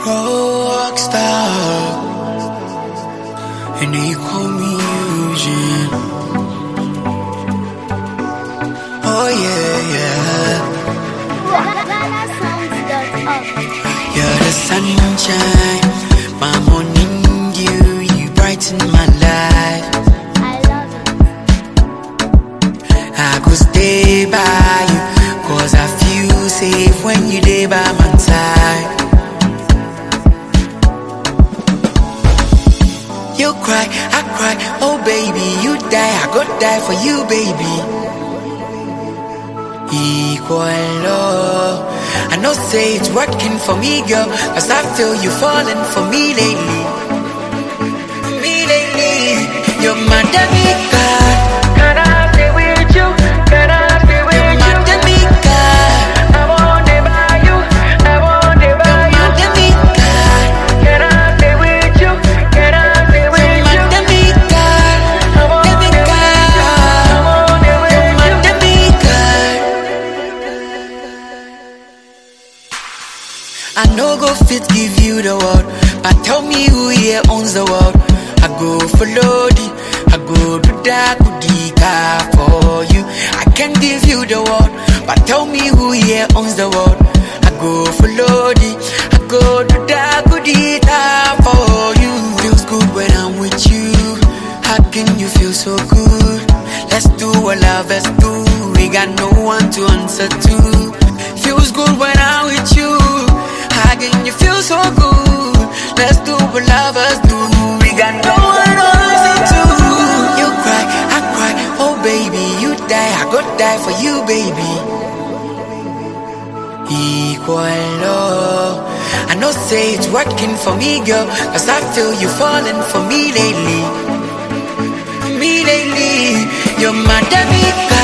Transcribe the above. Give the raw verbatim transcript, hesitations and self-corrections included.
rock star, and they call me Eugene. Oh yeah, yeah. You're the sunshine, my morning dew, you brighten my life. I love it. I go stay by you, cause I feel safe when you stay by my side. You cry, I cry, oh baby, you die, I go die for you, baby. Equal love, I know say it's working for me, girl, cause I feel you falling for me lately. Me lately, you're my demigod. Can I stay with you? Can I stay with you? You're my demigod. I want to buy you, I want to buy you. You're my demigod. Can I stay with you? Can I stay with you? You're my demigod. I want to buy you, I want to buy you. You're my demigod. I no go fit give you the world, but tell me who here owns the world. I go for Lodi, I go to Dakudika for you. I can give you the world, but tell me who here owns the world. I go for Lodi, I go to Dakudika for you. Feels good when I'm with you. How can you feel so good? Let's do what lovers do. We got no one to answer to. Feels good when I'm with you. How can you feel so good? Let's do what lovers do. We got no one to answer to. You cry, I cry, oh baby, you die, I go die for you, baby. Equal love, I know say it's working for me, girl, cause I feel you falling for me lately. Me lately, you're my demigod.